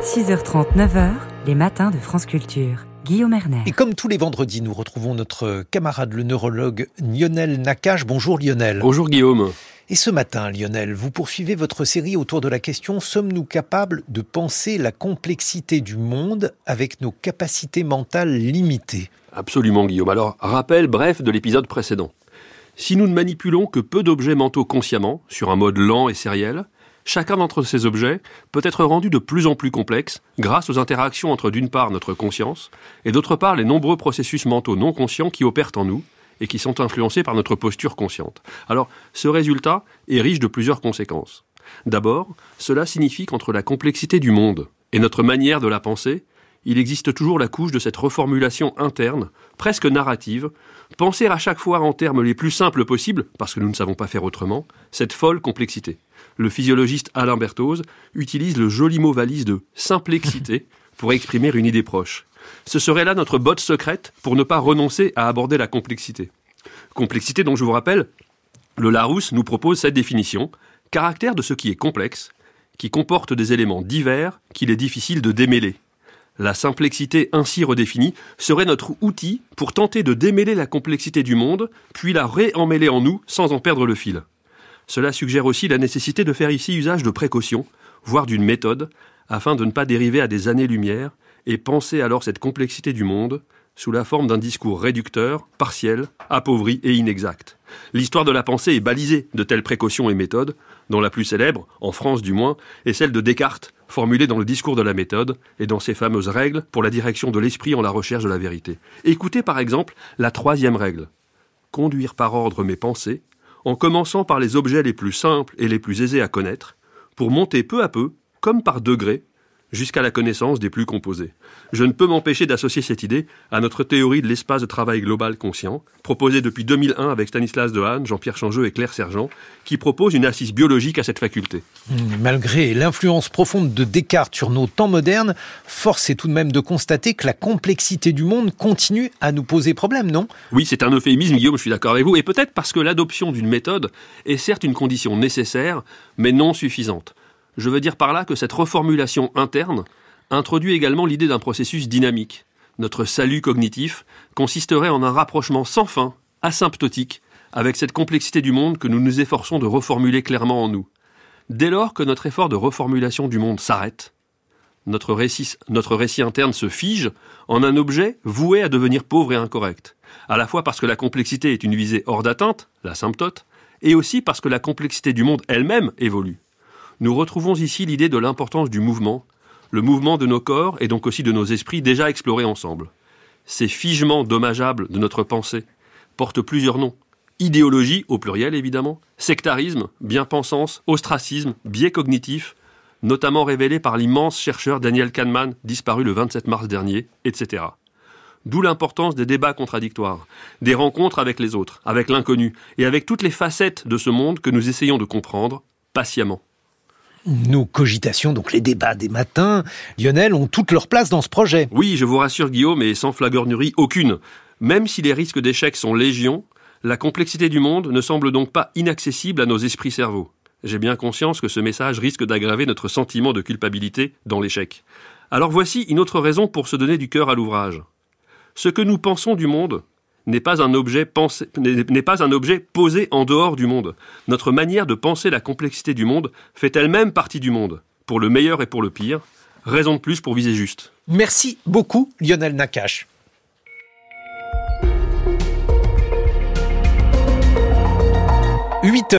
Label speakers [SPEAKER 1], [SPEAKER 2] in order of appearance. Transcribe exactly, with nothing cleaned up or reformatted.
[SPEAKER 1] six heures trente, neuf heures, les matins de France Culture. Guillaume Erner.
[SPEAKER 2] Et comme tous les vendredis, nous retrouvons notre camarade le neurologue Lionel Nakache. Bonjour Lionel.
[SPEAKER 3] Bonjour Guillaume.
[SPEAKER 2] Et ce matin, Lionel, vous poursuivez votre série autour de la question « Sommes-nous capables de penser la complexité du monde avec nos capacités mentales limitées ?»
[SPEAKER 3] Absolument Guillaume. Alors, rappel bref de l'épisode précédent. Si nous ne manipulons que peu d'objets mentaux consciemment, sur un mode lent et sériel, chacun d'entre ces objets peut être rendu de plus en plus complexe grâce aux interactions entre d'une part notre conscience et d'autre part les nombreux processus mentaux non conscients qui opèrent en nous et qui sont influencés par notre posture consciente. Alors, ce résultat est riche de plusieurs conséquences. D'abord, cela signifie qu'entre la complexité du monde et notre manière de la penser, il existe toujours la couche de cette reformulation interne, presque narrative, penser à chaque fois en termes les plus simples possibles, parce que nous ne savons pas faire autrement, cette folle complexité. Le physiologiste Alain Berthoz utilise le joli mot valise de « simplexité » pour exprimer une idée proche. Ce serait là notre botte secrète pour ne pas renoncer à aborder la complexité. Complexité dont je vous rappelle, le Larousse nous propose cette définition, caractère de ce qui est complexe, qui comporte des éléments divers qu'il est difficile de démêler. La simplexité ainsi redéfinie serait notre outil pour tenter de démêler la complexité du monde, puis la réemmêler en nous sans en perdre le fil. Cela suggère aussi la nécessité de faire ici usage de précautions, voire d'une méthode, afin de ne pas dériver à des années-lumière et penser alors cette complexité du monde sous la forme d'un discours réducteur, partiel, appauvri et inexact. L'histoire de la pensée est balisée de telles précautions et méthodes, dont la plus célèbre, en France du moins, est celle de Descartes, formulée dans le discours de la méthode et dans ses fameuses règles pour la direction de l'esprit en la recherche de la vérité. Écoutez par exemple la troisième règle. Conduire par ordre mes pensées, en commençant par les objets les plus simples et les plus aisés à connaître, pour monter peu à peu, comme par degrés, jusqu'à la connaissance des plus composés. Je ne peux m'empêcher d'associer cette idée à notre théorie de l'espace de travail global conscient, proposée depuis deux mille un avec Stanislas Dehaene, Jean-Pierre Changeux et Claire Sergent, qui propose une assise biologique à cette faculté.
[SPEAKER 2] Malgré l'influence profonde de Descartes sur nos temps modernes, force est tout de même de constater que la complexité du monde continue à nous poser problème, non ?
[SPEAKER 3] Oui, c'est un euphémisme, Guillaume, je suis d'accord avec vous, et peut-être parce que l'adoption d'une méthode est certes une condition nécessaire, mais non suffisante. Je veux dire par là que cette reformulation interne introduit également l'idée d'un processus dynamique. Notre salut cognitif consisterait en un rapprochement sans fin, asymptotique, avec cette complexité du monde que nous nous efforçons de reformuler clairement en nous. Dès lors que notre effort de reformulation du monde s'arrête, notre récit, notre récit interne se fige en un objet voué à devenir pauvre et incorrect, à la fois parce que la complexité est une visée hors d'atteinte, l'asymptote, et aussi parce que la complexité du monde elle-même évolue. Nous retrouvons ici l'idée de l'importance du mouvement, le mouvement de nos corps et donc aussi de nos esprits déjà explorés ensemble. Ces figements dommageables de notre pensée portent plusieurs noms. Idéologie, au pluriel évidemment, sectarisme, bien-pensance, ostracisme, biais cognitif, notamment révélés par l'immense chercheur Daniel Kahneman, disparu le vingt-sept mars dernier, et cetera. D'où l'importance des débats contradictoires, des rencontres avec les autres, avec l'inconnu, et avec toutes les facettes de ce monde que nous essayons de comprendre patiemment.
[SPEAKER 2] Nos cogitations, donc les débats des matins, Lionel, ont toute leur place dans ce projet.
[SPEAKER 3] Oui, je vous rassure Guillaume, et sans flagornerie aucune. Même si les risques d'échec sont légion, la complexité du monde ne semble donc pas inaccessible à nos esprits-cerveaux. J'ai bien conscience que ce message risque d'aggraver notre sentiment de culpabilité dans l'échec. Alors voici une autre raison pour se donner du cœur à l'ouvrage. Ce que nous pensons du monde n'est pas un objet pensé, n'est pas un objet posé en dehors du monde. Notre manière de penser la complexité du monde fait elle-même partie du monde, pour le meilleur et pour le pire. Raison de plus pour viser juste.
[SPEAKER 2] Merci beaucoup, Lionel Nakache. huit heures.